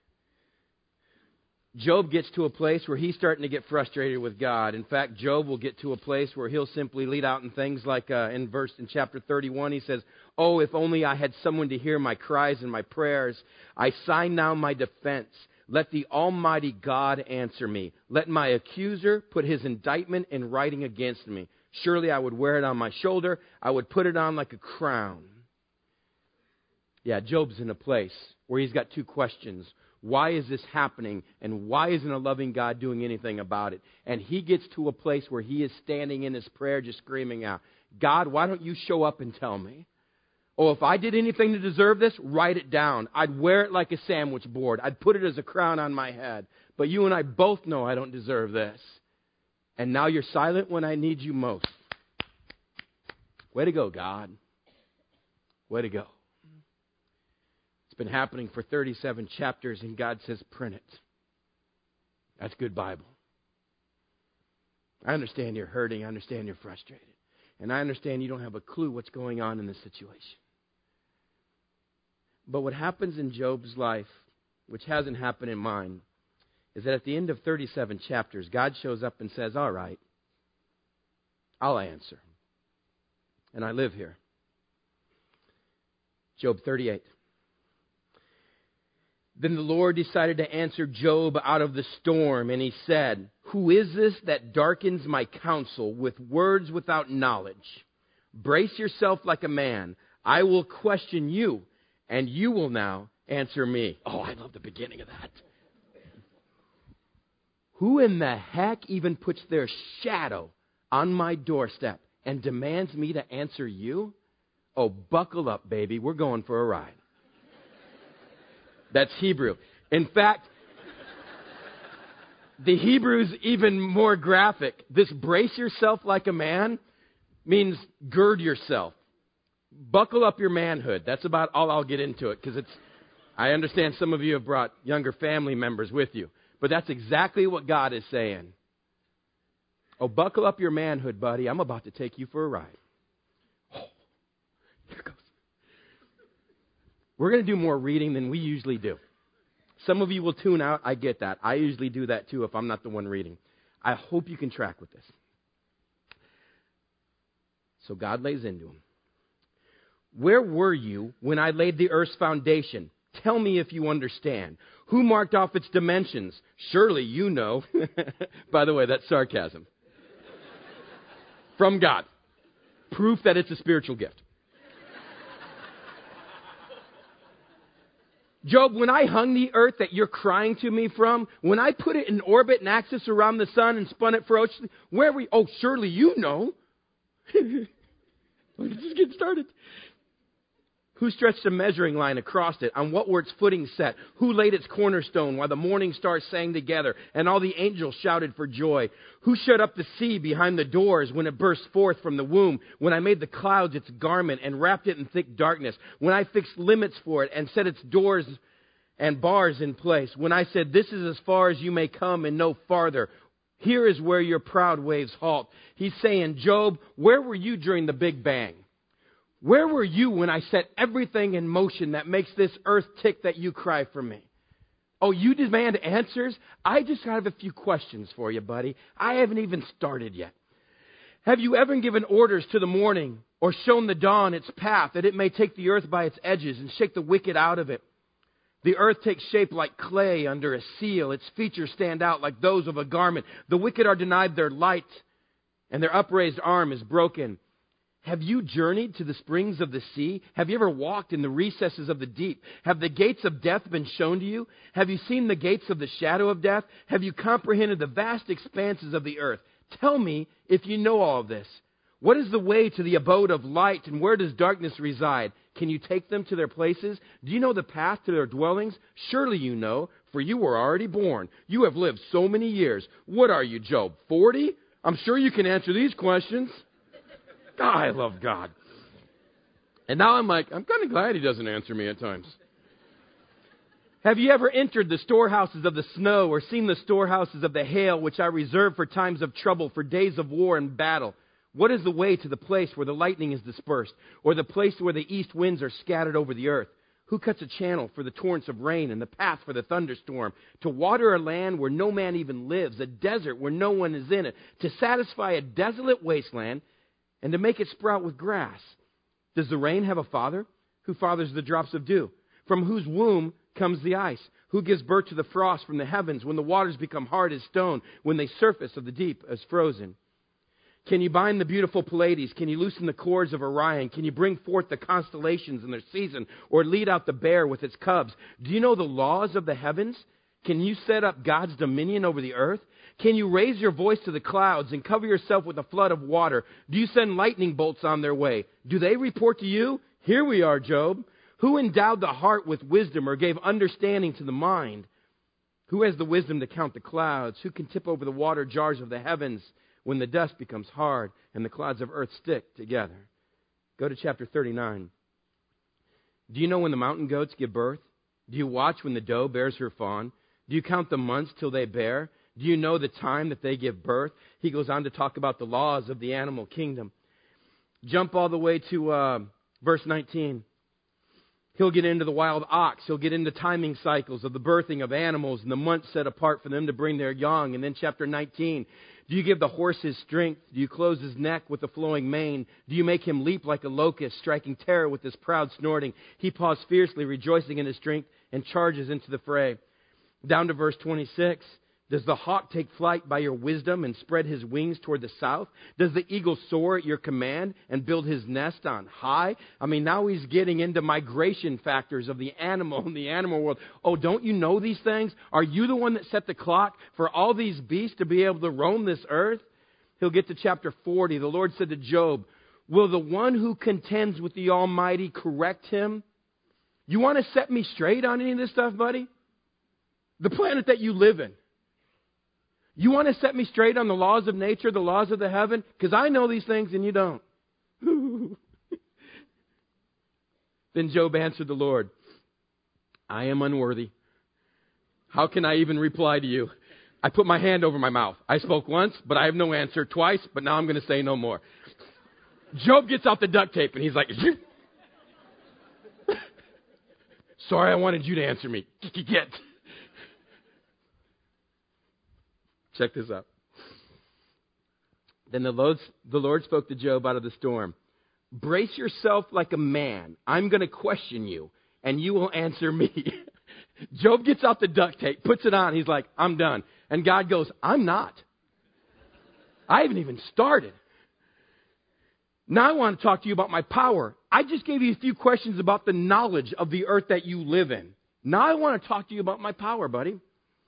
Job gets to a place where he's starting to get frustrated with God. In fact, Job will get to a place where he'll simply lead out in things like in chapter 31, he says, oh, if only I had someone to hear my cries and my prayers. I sign now my defense. Let the Almighty God answer me. Let my accuser put his indictment in writing against me. Surely I would wear it on my shoulder. I would put it on like a crown. Yeah, Job's in a place where he's got 2 questions. Why is this happening? And why isn't a loving God doing anything about it? And he gets to a place where he is standing in his prayer just screaming out, God, why don't you show up and tell me? Oh, if I did anything to deserve this, write it down. I'd wear it like a sandwich board. I'd put it as a crown on my head. But you and I both know I don't deserve this. And now you're silent when I need you most. Way to go, God. Way to go. It's been happening for 37 chapters, and God says, print it. That's good Bible. I understand you're hurting. I understand you're frustrated. And I understand you don't have a clue what's going on in this situation. But what happens in Job's life, which hasn't happened in mine, is that at the end of 37 chapters, God shows up and says, all right, I'll answer. And I live here. Job 38. Then the Lord decided to answer Job out of the storm, and he said, who is this that darkens my counsel with words without knowledge? Brace yourself like a man. I will question you, and you will now answer me. Oh, I love the beginning of that. Who in the heck even puts their shadow on my doorstep and demands me to answer you? Oh, buckle up, baby. We're going for a ride. That's Hebrew. In fact, the Hebrew's even more graphic. This brace yourself like a man means gird yourself. Buckle up your manhood. That's about all I'll get into it, because I understand some of you have brought younger family members with you. But that's exactly what God is saying. Oh, buckle up your manhood, buddy. I'm about to take you for a ride. Oh, here it goes. We're going to do more reading than we usually do. Some of you will tune out. I get that. I usually do that too if I'm not the one reading. I hope you can track with this. So God lays into him. Where were you when I laid the earth's foundation? Tell me if you understand. Who marked off its dimensions? Surely you know. By the way, that's sarcasm. From God. Proof that it's a spiritual gift. Job, when I hung the earth that you're crying to me from, when I put it in orbit and axis around the sun and spun it ferociously, where were you? Oh, surely you know. Let's just get started. Who stretched a measuring line across it? On what were its footings set? Who laid its cornerstone while the morning stars sang together and all the angels shouted for joy? Who shut up the sea behind the doors when it burst forth from the womb? When I made the clouds its garment and wrapped it in thick darkness? When I fixed limits for it and set its doors and bars in place? When I said, this is as far as you may come and no farther? Here is where your proud waves halt. He's saying, Job, where were you during the Big Bang? Where were you when I set everything in motion that makes this earth tick that you cry for me? Oh, you demand answers? I just have a few questions for you, buddy. I haven't even started yet. Have you ever given orders to the morning or shown the dawn its path that it may take the earth by its edges and shake the wicked out of it? The earth takes shape like clay under a seal. Its features stand out like those of a garment. The wicked are denied their light, and their upraised arm is broken. Have you journeyed to the springs of the sea? Have you ever walked in the recesses of the deep? Have the gates of death been shown to you? Have you seen the gates of the shadow of death? Have you comprehended the vast expanses of the earth? Tell me if you know all of this. What is the way to the abode of light, and where does darkness reside? Can you take them to their places? Do you know the path to their dwellings? Surely you know, for you were already born. You have lived so many years. What are you, Job, 40? I'm sure you can answer these questions. I love God. And now I'm kind of glad he doesn't answer me at times. Have you ever entered the storehouses of the snow or seen the storehouses of the hail, which I reserve for times of trouble, for days of war and battle? What is the way to the place where the lightning is dispersed, or the place where the east winds are scattered over the earth? Who cuts a channel for the torrents of rain and the path for the thunderstorm? To water a land where no man even lives, a desert where no one is in it, to satisfy a desolate wasteland, and to make it sprout with grass. Does the rain have a father? Who fathers the drops of dew? From whose womb comes the ice? Who gives birth to the frost from the heavens when the waters become hard as stone, when the surface of the deep is frozen? Can you bind the beautiful Pleiades? Can you loosen the cords of Orion? Can you bring forth the constellations in their season, or lead out the bear with its cubs? Do you know the laws of the heavens? Can you set up God's dominion over the earth? Can you raise your voice to the clouds and cover yourself with a flood of water? Do you send lightning bolts on their way? Do they report to you? Here we are, Job. Who endowed the heart with wisdom, or gave understanding to the mind? Who has the wisdom to count the clouds? Who can tip over the water jars of the heavens when the dust becomes hard and the clouds of earth stick together? Go to chapter 39. Do you know when the mountain goats give birth? Do you watch when the doe bears her fawn? Do you count the months till they bear? Do you know the time that they give birth? He goes on to talk about the laws of the animal kingdom. Jump all the way to verse 19. He'll get into the wild ox. He'll get into timing cycles of the birthing of animals and the months set apart for them to bring their young. And then chapter 19. Do you give the horse his strength? Do you close his neck with a flowing mane? Do you make him leap like a locust, striking terror with his proud snorting? He paws fiercely, rejoicing in his strength, and charges into the fray. Down to verse 26. Does the hawk take flight by your wisdom and spread his wings toward the south? Does the eagle soar at your command and build his nest on high? I mean, now he's getting into migration factors of the animal in the animal world. Oh, don't you know these things? Are you the one that set the clock for all these beasts to be able to roam this earth? He'll get to chapter 40. The Lord said to Job, will the one who contends with the Almighty correct him? You want to set me straight on any of this stuff, buddy? The planet that you live in. You want to set me straight on the laws of nature, the laws of the heaven? Because I know these things and you don't. Then Job answered the Lord, I am unworthy. How can I even reply to you? I put my hand over my mouth. I spoke once, but I have no answer. Twice, but now I'm going to say no more. Job gets out the duct tape and he's like, sorry, I wanted you to answer me. Get. Check this out. Then the Lord spoke to Job out of the storm. Brace yourself like a man. I'm going to question you, and you will answer me. Job gets out the duct tape, puts it on. He's like, I'm done. And God goes, I'm not. I haven't even started. Now I want to talk to you about my power. I just gave you a few questions about the knowledge of the earth that you live in. Now I want to talk to you about my power, buddy.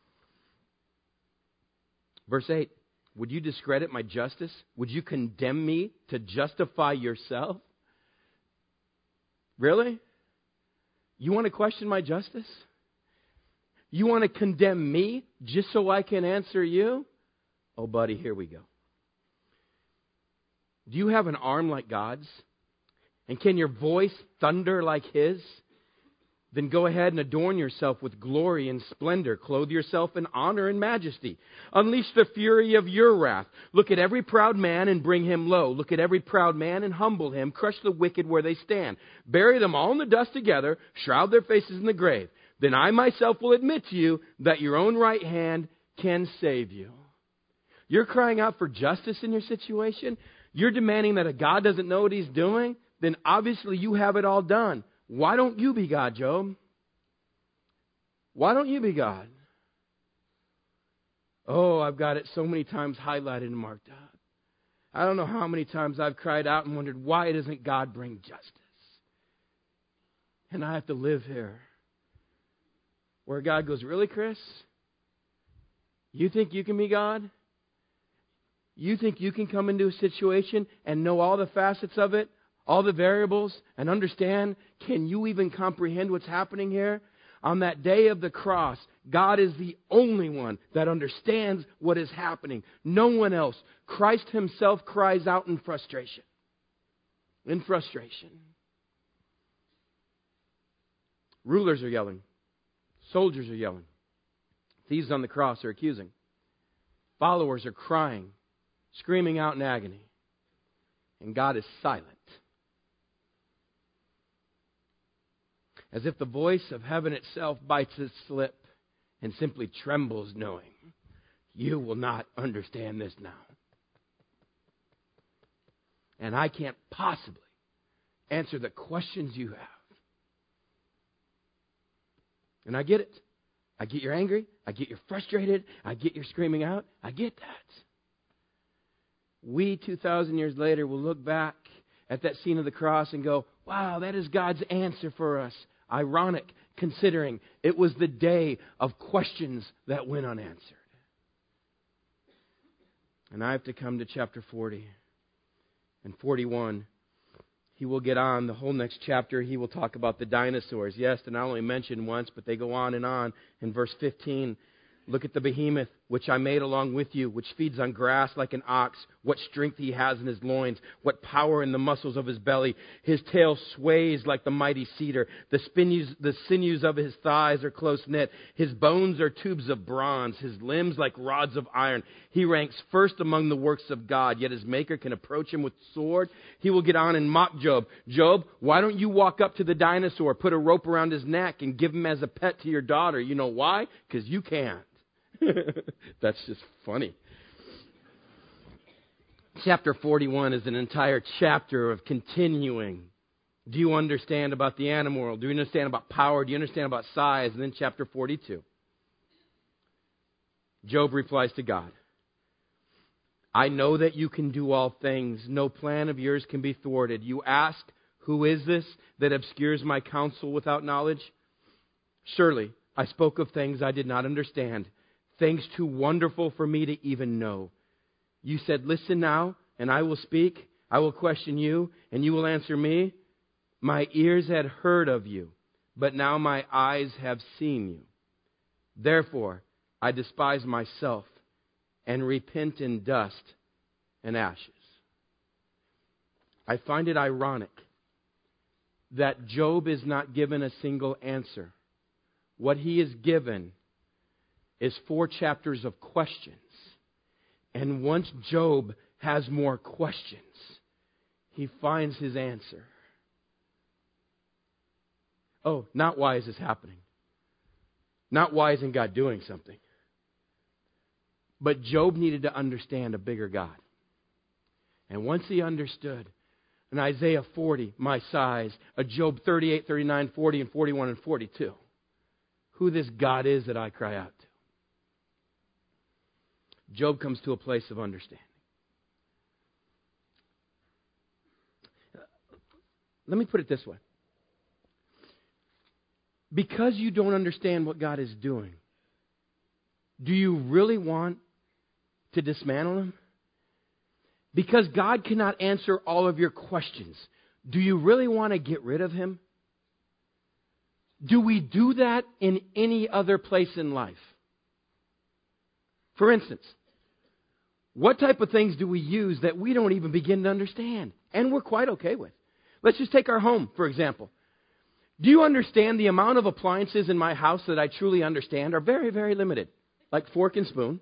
Verse 8, would you discredit my justice? Would you condemn me to justify yourself? Really? You want to question my justice? You want to condemn me just so I can answer you? Oh, buddy, here we go. Do you have an arm like God's? And can your voice thunder like His? Then go ahead and adorn yourself with glory and splendor. Clothe yourself in honor and majesty. Unleash the fury of your wrath. Look at every proud man and bring him low. Look at every proud man and humble him. Crush the wicked where they stand. Bury them all in the dust together. Shroud their faces in the grave. Then I myself will admit to you that your own right hand can save you. You're crying out for justice in your situation? You're demanding that a God doesn't know what He's doing? Then obviously you have it all done. Why don't you be God, Job? Why don't you be God? Oh, I've got it so many times highlighted and marked out. I don't know how many times I've cried out and wondered, why doesn't God bring justice? And I have to live here where God goes, really, Chris? You think you can be God? You think you can come into a situation and know all the facets of it? All the variables, and understand, can you even comprehend what's happening here? On that day of the cross, God is the only one that understands what is happening. No one else. Christ Himself cries out in frustration. In frustration. Rulers are yelling. Soldiers are yelling. Thieves on the cross are accusing. Followers are crying, screaming out in agony. And God is silent. As if the voice of heaven itself bites its lip and simply trembles, knowing you will not understand this now. And I can't possibly answer the questions you have. And I get it. I get you're angry. I get you're frustrated. I get you're screaming out. I get that. we 2,000 years later will look back at that scene of the cross and go, wow, that is God's answer for us. Ironic, considering it was the day of questions that went unanswered. And I have to come to chapter 40 and 41. He will get on the whole next chapter. He will talk about the dinosaurs. Yes, they're not only mentioned once, but they go on. In verse 15, look at the behemoth, which I made along with you, which feeds on grass like an ox. What strength he has in his loins, what power in the muscles of his belly. His tail sways like the mighty cedar. The sinews of his thighs are close knit. His bones are tubes of bronze, his limbs like rods of iron. He ranks first among the works of God, yet his maker can approach him with sword. He will get on and mock Job. Job, why don't you walk up to the dinosaur, put a rope around his neck, and give him as a pet to your daughter? You know why? Because you can't. That's just funny. Chapter 41 is an entire chapter of continuing. Do you understand about the animal world? Do you understand about power? Do you understand about size? And then chapter 42. Job replies to God, I know that you can do all things. No plan of yours can be thwarted. You ask, who is this that obscures my counsel without knowledge? Surely I spoke of things I did not understand, things too wonderful for me to even know. You said, listen now, and I will speak. I will question you, and you will answer me. My ears had heard of you, but now my eyes have seen you. Therefore, I despise myself and repent in dust and ashes. I find it ironic that Job is not given a single answer. What he is given is 4 chapters of questions. And once Job has more questions, he finds his answer. Oh, not why is this happening? Not why isn't God doing something? But Job needed to understand a bigger God. And once he understood, in Isaiah 40, my size, a Job 38, 39, 40, and 41, and 42, who this God is that I cry out to. Job comes to a place of understanding. Let me put it this way. Because you don't understand what God is doing, do you really want to dismantle Him? Because God cannot answer all of your questions, do you really want to get rid of Him? Do we do that in any other place in life? For instance, what type of things do we use that we don't even begin to understand and we're quite okay with? Let's just take our home, for example. Do you understand the amount of appliances in my house that I truly understand are very, very limited? Like fork and spoon.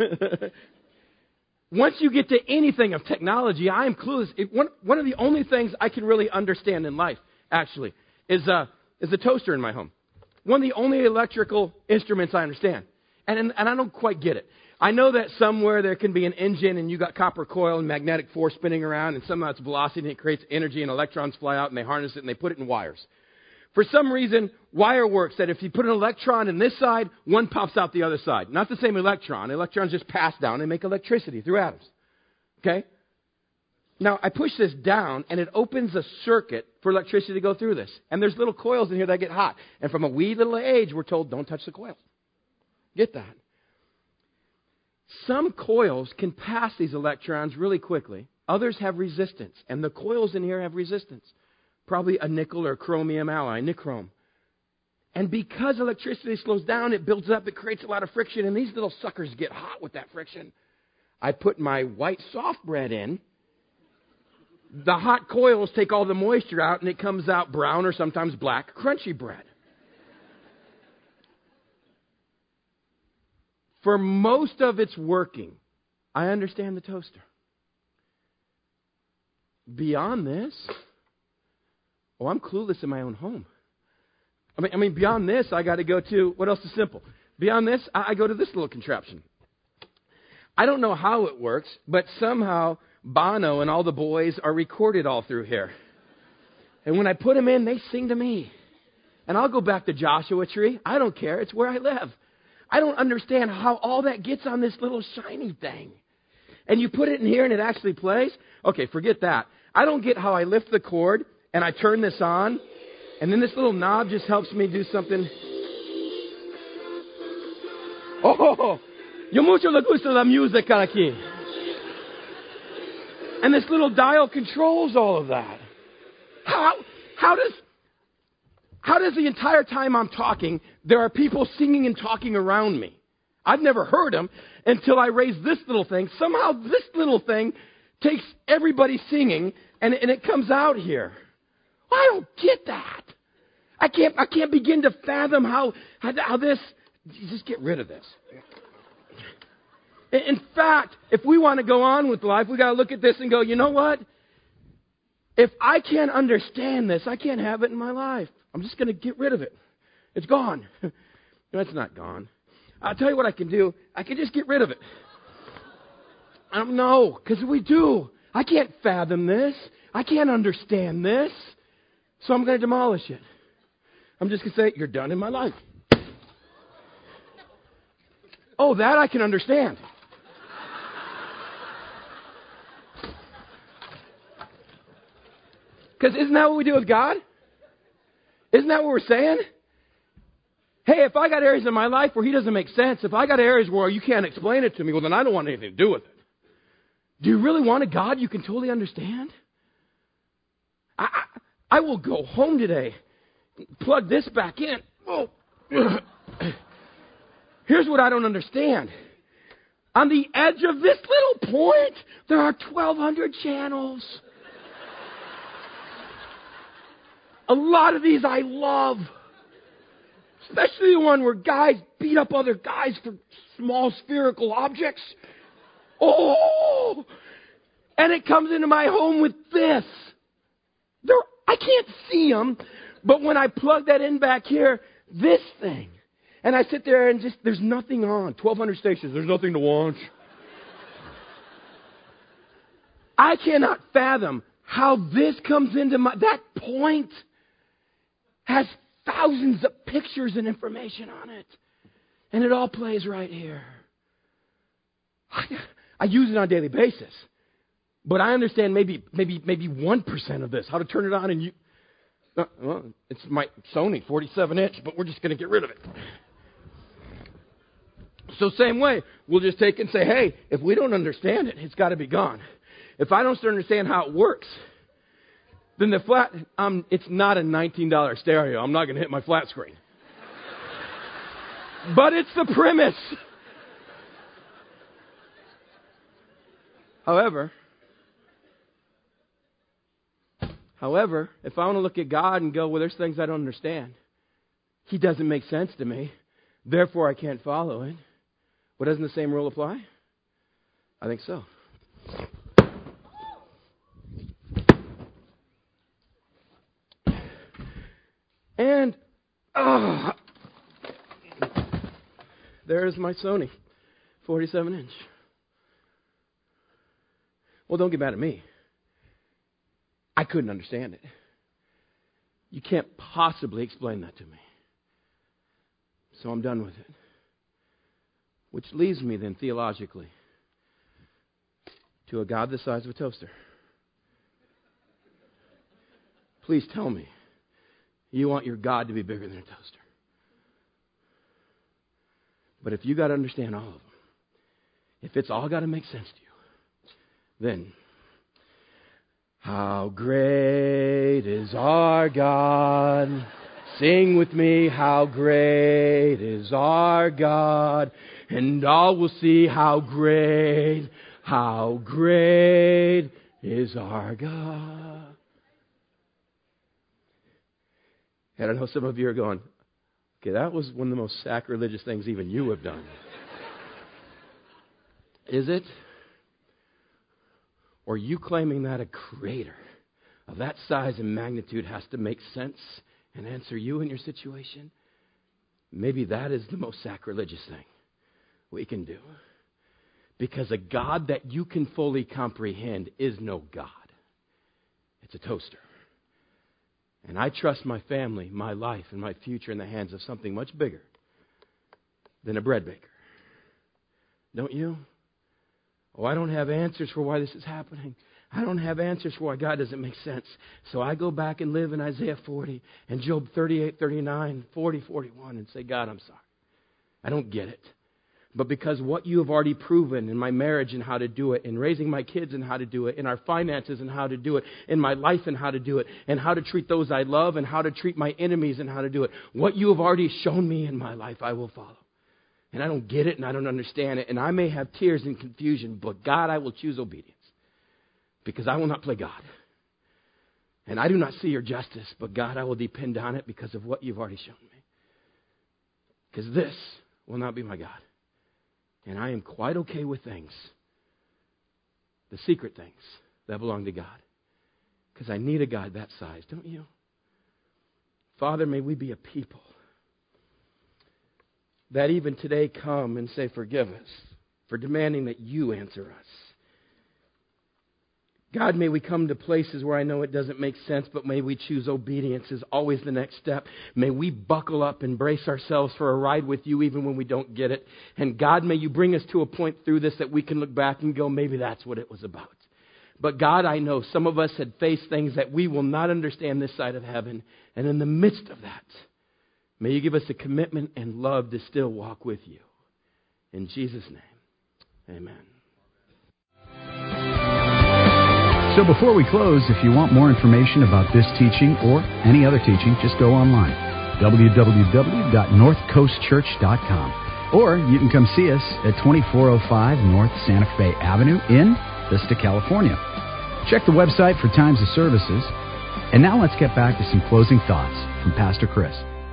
Once you get to anything of technology, I am clueless. One of the only things I can really understand in life, actually, is the toaster in my home. One of the only electrical instruments I understand. And I don't quite get it. I know that somewhere there can be an engine and you got copper coil and magnetic force spinning around and somehow it's velocity and it creates energy and electrons fly out and they harness it and they put it in wires. For some reason, wire works that if you put an electron in this side, one pops out the other side. Not the same electron. Electrons just pass down and make electricity through atoms. Okay? Now, I push this down and it opens a circuit for electricity to go through this. And there's little coils in here that get hot. And from a wee little age, we're told, don't touch the coils. Get that? Some coils can pass these electrons really quickly. Others have resistance. And the coils in here have resistance. Probably a nickel or chromium alloy, nichrome. And because electricity slows down, it builds up, it creates a lot of friction, and these little suckers get hot with that friction. I put my white soft bread in. The hot coils take all the moisture out, and it comes out brown or sometimes black, crunchy bread. For most of its working, I understand the toaster. Beyond this, I'm clueless in my own home. I mean, beyond this, I got to go to, what else is simple? Beyond this, I go to this little contraption. I don't know how it works, but somehow Bono and all the boys are recorded all through here. And when I put them in, they sing to me. And I'll go back to Joshua Tree. I don't care. It's where I live. I don't understand how all that gets on this little shiny thing. and you put it in here and it actually plays? Okay, forget that. I don't get how I lift the cord and I turn this on, and then this little knob just helps me do something. Oh, yo mucho le gusta la música aquí. And this little dial controls all of that. How does the entire time I'm talking, there are people singing and talking around me? I've never heard them until I raise this little thing. Somehow this little thing takes everybody singing and it comes out here. I don't get that. I can't begin to fathom how this. Just get rid of this. In fact, if we want to go on with life, we got to look at this and go, you know what? If I can't understand this, I can't have it in my life. I'm just going to get rid of it. It's gone. No, it's not gone. I'll tell you what I can do. I can just get rid of it. No, because we do. I can't fathom this. I can't understand this. So I'm going to demolish it. I'm just going to say, you're done in my life. Oh, that I can understand. Because isn't that what we do with God? Isn't that what we're saying? Hey, if I got areas in my life where He doesn't make sense, if I got areas where you can't explain it to me, well, then I don't want anything to do with it. Do you really want a God you can totally understand? I will go home today, plug this back in. Oh. Here's what I don't understand. On the edge of this little point, there are 1,200 channels. A lot of these I love. Especially the one where guys beat up other guys for small spherical objects. Oh! And it comes into my home with this. I can't see them, but when I plug that in back here, this thing. And I sit there and there's nothing on. 1,200 stations, there's nothing to watch. I cannot fathom how this comes into that point has thousands of pictures and information on it. And it all plays right here. I use it on a daily basis. But I understand maybe 1% of this. How to turn it on and you... Well, it's my Sony 47-inch, but we're just going to get rid of it. So same way, we'll just take and say, hey, if we don't understand it, it's got to be gone. If I don't understand how it works, then the flat, it's not a $19 stereo. I'm not going to hit my flat screen. But it's the premise. However, if I want to look at God and go, well, there's things I don't understand. He doesn't make sense to me. Therefore, I can't follow it. Well, doesn't the same rule apply? I think so. And, there's my Sony 47-inch. Well, don't get mad at me. I couldn't understand it. You can't possibly explain that to me. So I'm done with it. Which leads me then theologically to a God the size of a toaster. Please tell me you want your God to be bigger than a toaster. But if you got to understand all of them, if it's all got to make sense to you, then how great is our God? Sing with me, how great is our God? And all will see how great is our God. And I know some of you are going, okay, that was one of the most sacrilegious things even you have done. Is it? Or are you claiming that a creator of that size and magnitude has to make sense and answer you in your situation? Maybe that is the most sacrilegious thing we can do. Because a God that you can fully comprehend is no God. It's a toaster. And I trust my family, my life, and my future in the hands of something much bigger than a bread baker. Don't you? Oh, I don't have answers for why this is happening. I don't have answers for why God doesn't make sense. So I go back and live in Isaiah 40 and Job 38, 39, 40, 41 and say, God, I'm sorry. I don't get it. But because what you have already proven in my marriage and how to do it, in raising my kids and how to do it, in our finances and how to do it, in my life and how to do it, and how to treat those I love and how to treat my enemies and how to do it, what you have already shown me in my life, I will follow. And I don't get it and I don't understand it. And I may have tears and confusion, but God, I will choose obedience. Because I will not play God. And I do not see your justice, but God, I will depend on it because of what you've already shown me. Because this will not be my God. And I am quite okay with things, the secret things that belong to God. Because I need a God that size, don't you? Father, may we be a people that even today come and say, forgive us for demanding that you answer us. God, may we come to places where I know it doesn't make sense, but may we choose obedience is always the next step. May we buckle up and brace ourselves for a ride with you even when we don't get it. And God, may you bring us to a point through this that we can look back and go, maybe that's what it was about. But God, I know some of us had faced things that we will not understand this side of heaven. And in the midst of that, may you give us a commitment and love to still walk with you. In Jesus' name, amen. So before we close, if you want more information about this teaching or any other teaching, just go online, www.northcoastchurch.com. Or you can come see us at 2405 North Santa Fe Avenue in Vista, California. Check the website for times of services. And now let's get back to some closing thoughts from Pastor Chris.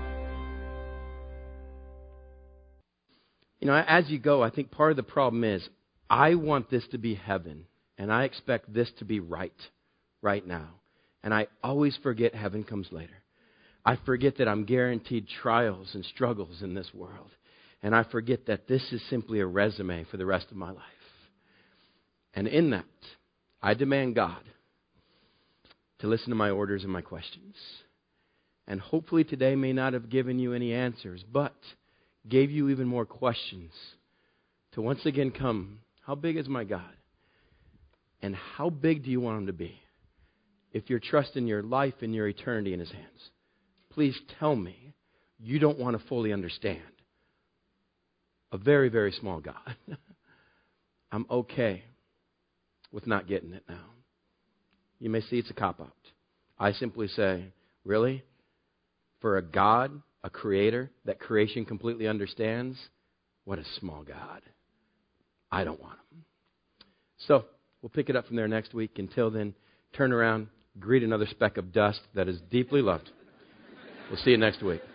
You know, as you go, I think part of the problem is I want this to be heaven. And I expect this to be right now. And I always forget heaven comes later. I forget that I'm guaranteed trials and struggles in this world. And I forget that this is simply a resume for the rest of my life. And in that, I demand God to listen to my orders and my questions. And hopefully today may not have given you any answers, but gave you even more questions to once again come, how big is my God? And how big do you want him to be? If you're trusting your life and your eternity in his hands, please tell me you don't want to fully understand a very, very small God. I'm okay with not getting it now. You may see it's a cop-out. I simply say, really? For a God, a creator, that creation completely understands? What a small God. I don't want him. So, we'll pick it up from there next week. Until then, turn around, greet another speck of dust that is deeply loved. We'll see you next week.